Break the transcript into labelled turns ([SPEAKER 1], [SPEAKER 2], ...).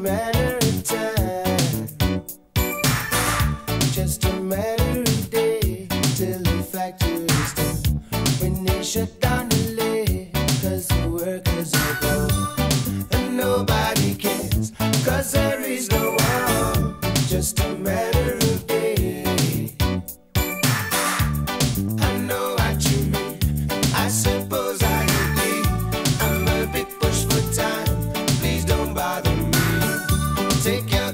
[SPEAKER 1] matter of time, just a matter of day till the factory's done. When they shut down the lake, 'cause the workers are gone, and nobody cares, 'cause there is no war, just a matter of day. I know what you mean, I suppose I agree. I'm a bit pushed for time, please don't bother me. Take your